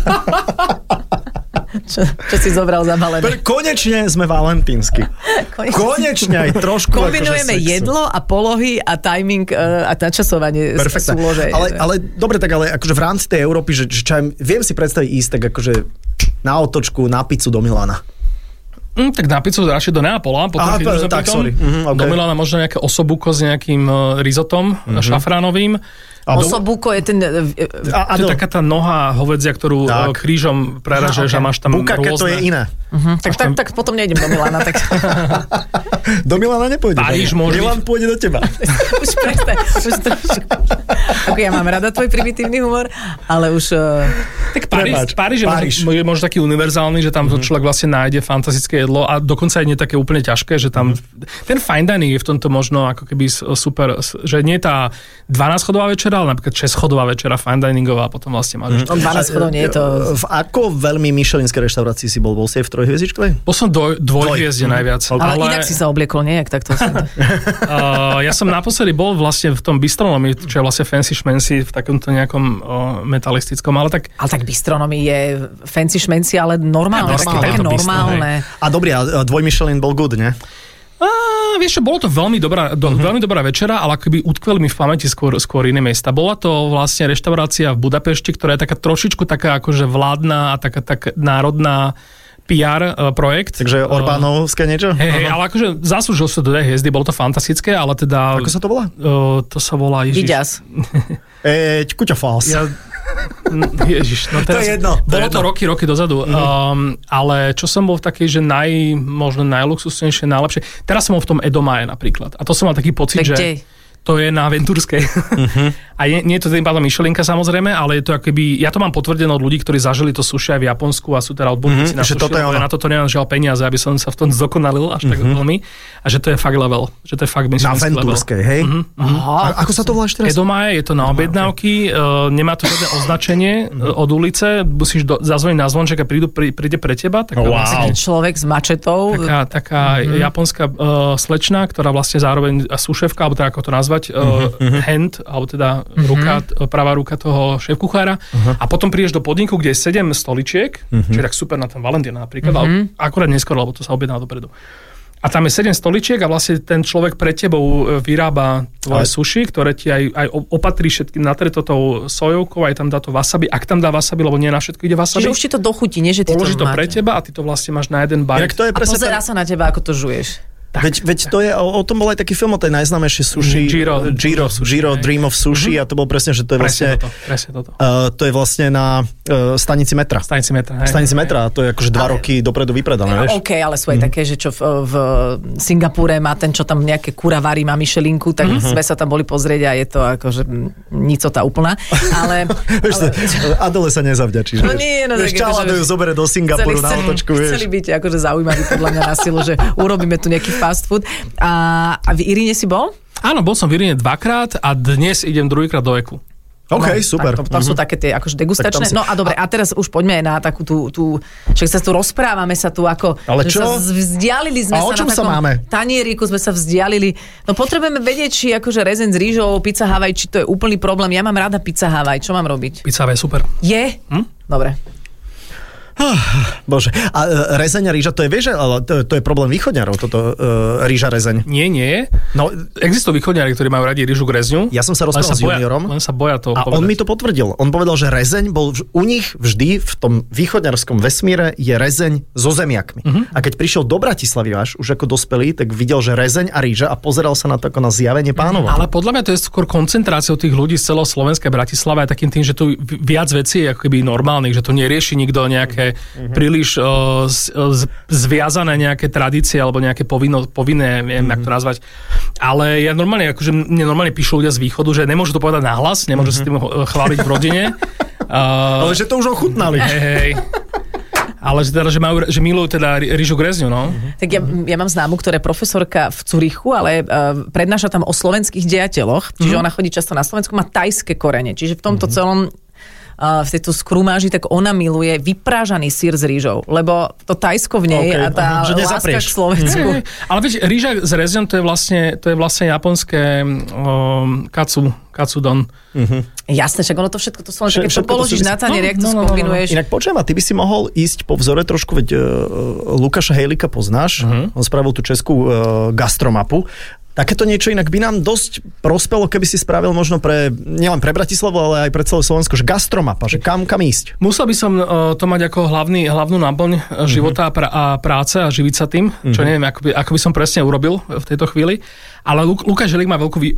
Čo si zobral zabalené. Konečne sme valentínsky. Konečne aj trošku. Kombinujeme jedlo a polohy a timing a načasovanie súlože. Ale dobre, tak ale akože v rámci tej Európy, že viem si predstaviť ísť tak akože na otočku, na pizzu do Milána. Tak na pizzu radšej do Neapola, potom do Milána možno nejaké osobuko s nejakým risotom šafránovým. Osobuko je ten... To je taká tá noha hovedzia, ktorú krížom preražeš a máš tam Bukake rôzne... to je iné. Tak potom nejdem do Milána. Tak... Do Milána nepôjde. Paríž môže Milán pôjde do teba. Už prestaň. Ako ja mám rada tvoj primitívny humor, ale už... Tak Paríž je možno taký univerzálny, že tam človek vlastne nájde fantastické jedlo a dokonca aj nie také úplne ťažké, že tam... Ten fine dining je v tomto možno ako keby super, že nie je tá 12-chodová večera, ale napríklad 6-chodová večera fine diningová a potom vlastne máš... 12 chodov nie je to... V ako veľmi michelinskej reštaurácii si bol si aj v trojhviezdičkovej? Bol som dvojhviezde najviac. Ale inak si sa obliekol nejak takto. Ja som naposledy bol vlastne v tom bistronomii, čo je vlastne fancy šmency v takomto nejakom metalistickom, ale tak... Ale tak bistronomii je fancy šmency, ale normálne. Také normálne. A dobrý, a dvoj Michelin bol good, ne? Vieš čo, bolo to veľmi dobrá večera, ale akoby utkveli mi v pamäti skôr iné miesta. Bola to vlastne reštaurácia v Budapešti, ktorá je taká trošičku taká akože vládna a taká národná PR projekt. Takže Orbánovské niečo? Hej, ale akože zaslúžil sa do hviezdy, bolo to fantastické, ale teda... Ako sa to volá? To sa volá Viďaz. Kuťa Fals. Ježiš, no teraz, to je jedno. Bolo to roky dozadu, ale čo som bol v takej, že možno najluxusnejšie, najlepšie. Teraz som bol v tom Edomae napríklad. A to som mal taký pocit, že... To je na Venturskej. A nie je to tým pádom Michelinka samozrejme, ale je to akoby, ja to mám potvrdené od ľudí, ktorí zažili to sushi aj v Japonsku a sú teda odborníci na sushi, na toto nemám žiaľ peniaze, aby som sa v tom zdokonalil až tak veľmi. A že to je fakt level. Že to je fakt Michelinský level. Na Venturskej, hej? Ako sa to volá ešte raz? Edomae, je to na objednávky, nemá to žiadne označenie od ulice, musíš zazvoniť na zvonček a príde pre teba. Taký človek s mačetou. Taká japonská slečna, ktorá vlastne zároveň sušefka, alebo tak ako to nazvať, hand, alebo teda pravá ruka toho šéfkuchára. A potom prídeš do podniku, kde je 7 stoličiek, čo je tak super na ten Valentín napríklad, ale akurát neskoro, lebo to sa objedná dopredu. A tam je 7 stoličiek a vlastne ten človek pred tebou vyrába tvoje sushi, ktoré ti aj opatrí všetkým natreto tou sojovkou, aj tam dá to wasabi. Ak tam dá wasabi, lebo nie na všetko ide wasabi. Čiže už ti to dochutí, nie že ty položí to pre teba a ty to vlastne máš na jeden bite. A pozerá sa na teba, ako to žuješ. Veď to je, o tom bol aj taký film o tej najznámejšej sushi. Giro Dream of Sushi a to bol presne, že to je vlastne... Presne toto. To je vlastne na stanici metra. Stanici metra, to je akože 2 roky dopredu vypredané, vieš? OK, ale sú aj také, že čo v Singapúre má ten, čo tam nejaké kura varí, má Michelinku, tak sme sa tam boli pozrieť a je to akože nicota úplná. Ale Adele sa nezavďačí. No nie, no tak... Čala ju zobere do Singapuru na otočku, vieš? Chceli byť akože zaujímavý podľa mňa na silu, že urobíme tu nejaký fast food. A v Iríne si bol? Áno, bol som v Iríne 2-krát a dnes idem 2-krát do Eku. OK, super. Tam sú také tie akože degustačné. No a dobre, a teraz už poďme aj na takú tú však sa tu rozprávame sa tu ako... Ale čo? Vzdialili sme sa na takom tanieriku, sme sa vzdialili. No potrebujeme vedieť, či akože rezen s rýžou, pizza Hawaii, či to je úplný problém. Ja mám rada pizza Hawaii. Čo mám robiť? Pizza Hawaii, super. Je? Dobre. Bože. A rezeň a rýža, to je, vieš, ale to je problém východňarov, toto rýža rezeň. Nie. No, existujú východňari, ktorí majú radi rýžu k rezňu. Ja som sa rozprával s juniorom. Len sa boja toho a povedať. on mi to potvrdil. On povedal, že rezeň bol u nich vždy v tom východňarskom vesmíre je rezeň so zemiakmi. A keď prišiel do Bratislavy už ako dospelý, tak videl, že rezeň a rýža a pozeral sa na to ako na zjavenie Pánova. Ale podľa mňa to je skôr koncentráciou tých ľudí z celého Slovenska, Bratislava aj takým tým, že tu viac vecí je ako keby normálnych, že to nerieši nikto nejaké príliš zviazané nejaké tradície alebo nejaké povinné, neviem, jak to nazvať. Ale ja normálne, akože mne normálne píšu ľudia z východu, že nemôžu to povedať nahlas, nemôžu sa tým chváliť v rodine. Ale že to už ochutnali. Hej. Ale že milujú teda rýžu k rezňu, no. Tak ja mám známu, ktorá je profesorka v Curychu, ale prednáša tam o slovenských dejateľoch, čiže ona chodí často na Slovensku, má tajské korene, čiže v tomto celom v tejto skrumáži, tak ona miluje vyprážaný syr s rýžou, lebo to Tajsko v nej a tá láska k Slovensku. Ale vieš, rýža s rezňom to je vlastne japonské katsudon. Jasné, však ono to všetko, to sú len také, to položíš na tanier, jak to skombinuješ. Inak počujem, a ty by si mohol ísť po vzore trošku, veď Lukáša Hejlika poznáš, on spravil tú českú gastromapu. Takéto niečo inak by nám dosť prospelo, keby si spravil možno nielen pre Bratislavu, ale aj pre celé Slovensko, že gastromapa, že kam ísť. Musel by som to mať ako hlavnú náplň života a práce a živiť sa tým, čo neviem, ako by som presne urobil v tejto chvíli. Ale Lukáš Helík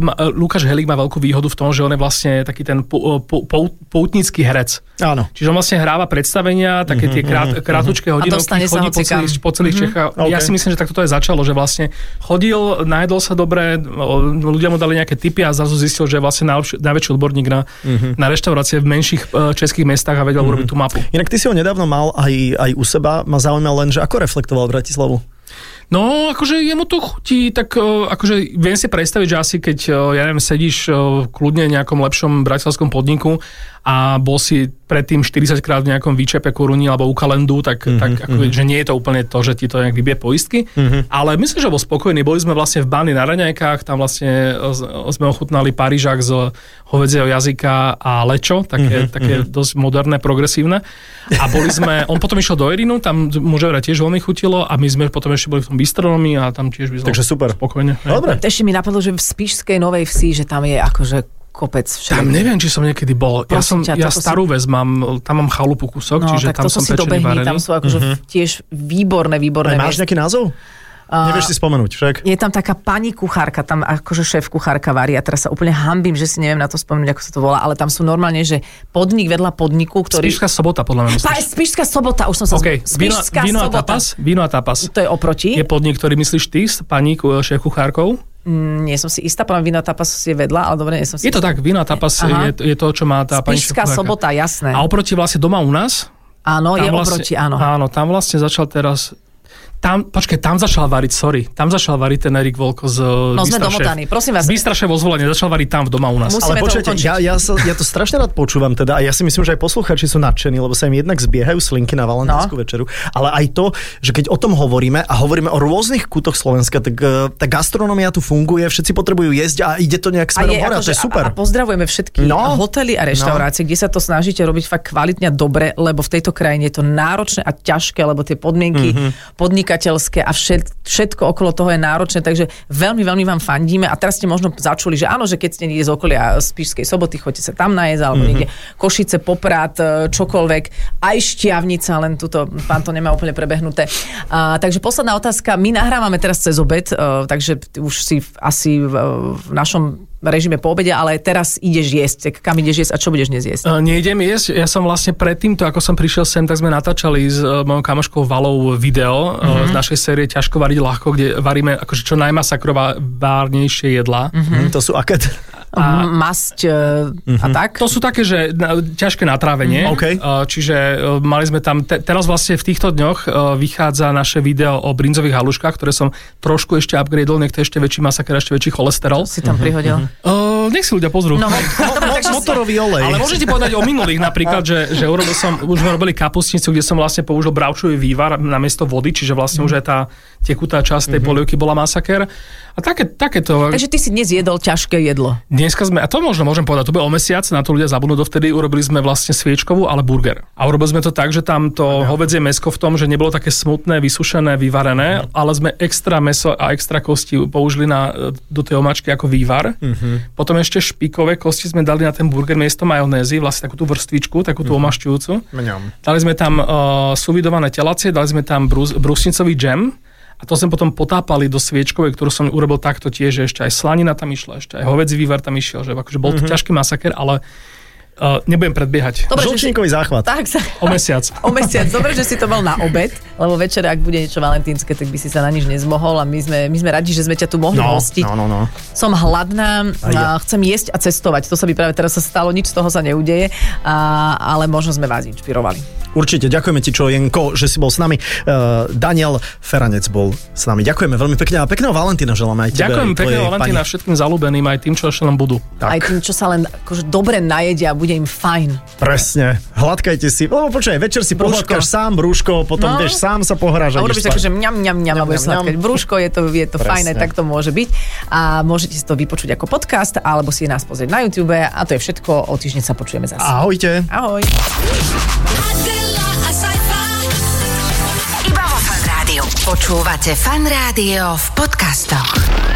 má veľkú výhodu v tom, že on je vlastne taký ten poutnícky herec. Áno. Čiže on vlastne hráva predstavenia, také tie krátučké hodinovky, chodí po celých Čechách. Okay. Ja si myslím, že takto to aj začalo, že vlastne chodil, najedol sa dobre, ľudia mu dali nejaké tipy a zrazu zistil, že je vlastne najväčší odborník na reštaurácie v menších českých mestách a vedel urobiť tú mapu. Inak ty si ho nedávno mal aj u seba, ma zaujímal len, že ako reflektoval Bratislavu? No, akože jemu to chutí, tak akože viem si predstaviť, že asi keď, ja neviem, sedíš kľudne v nejakom lepšom bratislavskom podniku a bol si predtým 40 krát v nejakom výčepe Koruni alebo u Kalendu, tak že nie je to úplne to, že ti to nejak vybije poistky, ale myslím, že bol spokojný. Boli sme vlastne v Báni na Raňajkách, tam vlastne sme ochutnali parížak z hovedzieho jazyka a lečo, také dosť moderné, progresívne. A on potom išiel do Erinu, tam muževra tiež veľmi chutilo a my sme potom ešte boli v tom bistronomii a tam tiež by takže super. Spokojne. Dobre. Ešte mi napadlo, že v Spišskej Novej Vsi, že tam je akože kopec všetko. Tam neviem, či som niekedy bol. Ja starú väz mám, tam mám chalupu kúsok, čiže tam som pečený varený. Tam sú akože tiež výborné máš nejaký názov? Nevieš si spomenúť, však? Je tam taká pani kuchárka, tam akože šéf kuchárka varí a teraz sa úplne hanbím, že si neviem na to spomenúť, ako sa to volá, ale tam sú normálne, že podnik vedľa podniku, ktorý... Spišská sobota, podľa mňa myslíš. Spišská sobota, už som sa... Okay. Víno a tapas. To je oproti. Je podnik, ktorý myslíš ty s pani šéf kuchárkou? Nie som si istá, poviem, víno a tapas je vedľa, ale dobre, nie som si istá. Je to tak, víno a tapas je to, čo má tá pani šéf kuchárka. Spišská sobota, jasné. A oproti vlastne doma u nás? Áno, je oproti, áno. Áno, tam vlastne začal teraz... Tam začal variť ten Erik Volko z sme domotaní, prosím vás. Z Bystrašev vo Zvolenie, začal variť tam v doma u nás. Ale počujete, ja to strašne rád počúvam teda a ja si myslím, že aj poslucháči sú nadšení, lebo sa im jednak zbiehajú slinky na valentínsku večeru, ale aj to, že keď o tom hovoríme a hovoríme o rôznych kútoch Slovenska, tak tá gastronomia tu funguje, všetci potrebujú jesť a ide to nejak smerom hore, to je super. A pozdravujeme všetky hotely a reštaurácie, kde sa to snažíte robiť fakt kvalitne a dobre, lebo v tejto krajine je to náročné a ťažké, lebo tie podmienky podnikateľské a všetko okolo toho je náročné, takže veľmi, veľmi vám fandíme a teraz ste možno začuli, že áno, že keď ste niekde z okolia Spišskej Soboty, choďte sa tam najesť, alebo niekde Košice, Poprad, čokoľvek, aj Štiavnica, len tuto pán to nemá úplne prebehnuté. Takže posledná otázka, my nahrávame teraz cez obed, takže už si asi v našom režime po obede, ale teraz ideš jesť. Kam ideš jesť a čo budeš dnes jesť? Nejdem jesť. Ja som vlastne predtým, ako som prišiel sem, tak sme natáčali s mojou kamoškou Valou video z našej série Ťažko variť ľahko, kde varíme akože čo najmasakrovárnejšie jedlá. To sú aké? Masť a tak? To sú také, že ťažké natrávenie. Čiže mali sme tam, teraz vlastne v týchto dňoch vychádza naše video o brinzových haluškách, ktoré som trošku ešte upgradeol, niekto ešte väčší masaker, ešte väčší cholesterol. Si tam prihodil? Nech si ľudia pozrú. No, Motorový olej. Ale môžete povedať o minulých napríklad, že už sme robili kapustnicu, kde som vlastne použil bravčový vývar namiesto vody, čiže vlastne už aj tá tekutá časť tej polievky bola masaker. A takéto... Takže ty si dnes jedol ťažké jedlo. Dneska sme, a to možno môžem povedať, to bol o mesiac, na to ľudia zabudnú, dovtedy urobili sme vlastne sviečkovú, ale burger. A urobili sme to tak, že tam to hovädzie mäsko v tom, že nebolo také smutné, vysušené, vyvarené, ale sme extra mäso a extra kosti použili do tej omáčky ako vývar. Potom ešte špikové kosti sme dali na ten burger miesto majonézy, vlastne takú tú vrstvičku, takú tú omašťujúcu. Dali sme tam suvidované telacie, dali sme tam brusnicový džem. A to sme potom potápali do sviečkovej, ktorú som urobil takto tiež, že ešte aj slanina tam išla, ešte aj hovädzí vývar tam išiel, že akože bol to ťažký masaker, ale nebudem predbiehať. Žlčníkový záchvat. Tak o mesiac. O mesiac. Dobre, že si to mal na obed, lebo večer, ak bude niečo valentínske, tak by si sa na nič nezmohol a my sme radi, že sme ťa tu mohli hostiť. No. Som hladná, chcem jesť a cestovať. To sa by práve teraz sa stalo, nič z toho sa neudeje, ale možno sme vás inšpirovali. Určite, ďakujeme ti, Čojenko, že si bol s nami. Daniel Feranec bol s nami. Ďakujeme veľmi pekne a pekného Valentína želáme aj tebe. Ďakujem pekného Valentína všetkým zalúbeným, aj tým, čo ešte len budú. Tak. Aj tým, čo sa len akože dobre najedia a bude im fajn. Presne. Hladkajte si, lebo počkaj, večer si pohľadkáš sám brúško, potom ideš sám sa pohráš. A urobíš také, že mňam a budeš hladkať brúško, je to fajné, tak to môže byť. A môžete si to vypočuť ako podcast, alebo si nás pozrieť na YouTube a to je všetko. O týždeň sa počujeme zase. Ahojte. Ahoj. Iba vo Fan Rádiu. Počúvate Fan Rádio v podcastoch.